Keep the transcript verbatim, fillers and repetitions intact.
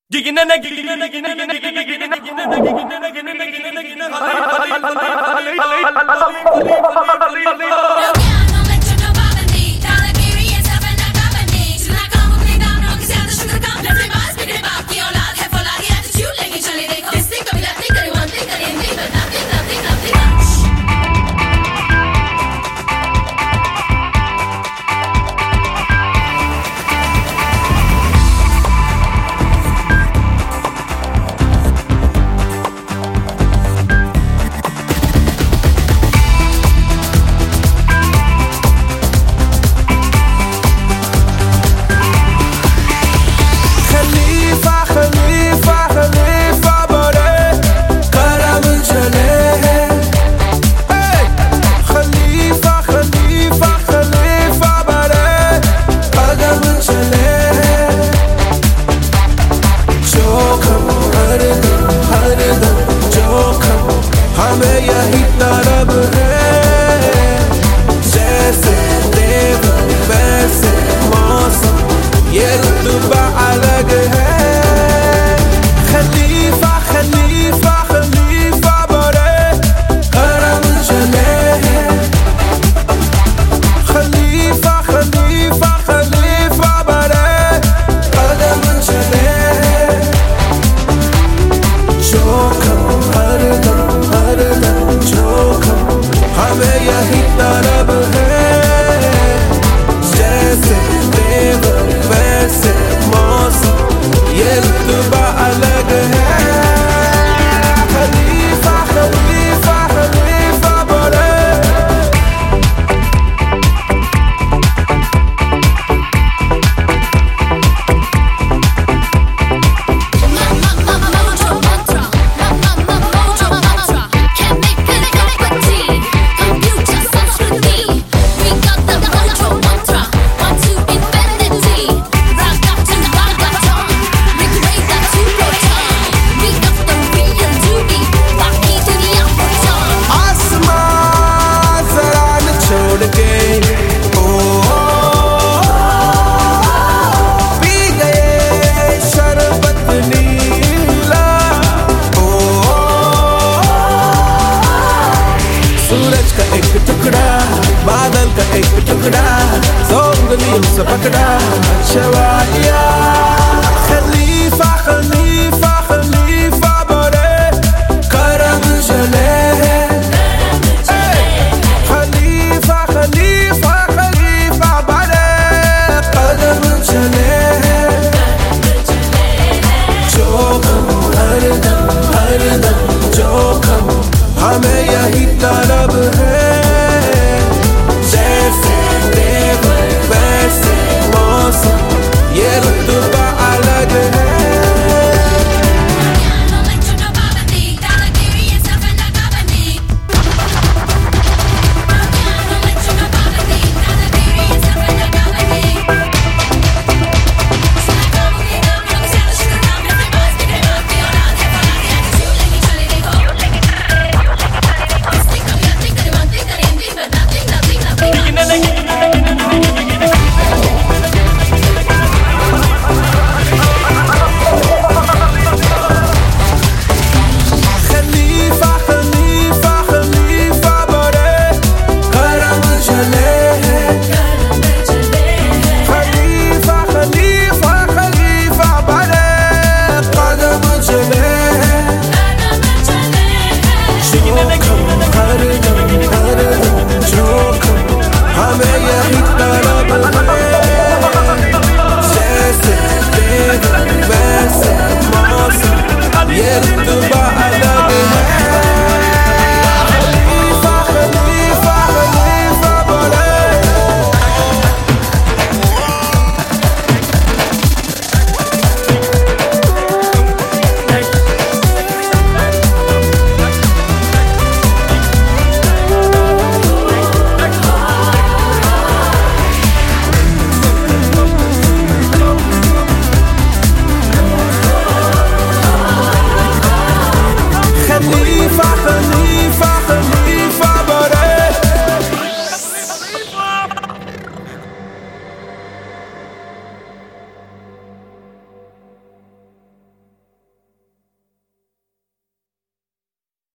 हमें यही तरब है, जैसे देव वैसे मौसम, ये रुतबा अलग है। खलीफा खलीफा खलीफा बड़े करम चले हैं। खलीफा खलीफा खलीफा बड़े कदम चले हैं। जोखम हर दम हर दम जोखम, हमें यही तरब है, जैसे देव वैसे मौसम, ये रुतबा अलग है। खलीफा खलीफा खलीफा बड़े सूरज का एक टुकड़ा, बादल का एक टुकड़ा, सौ उंगलियों से पकड़ा, शवालिया।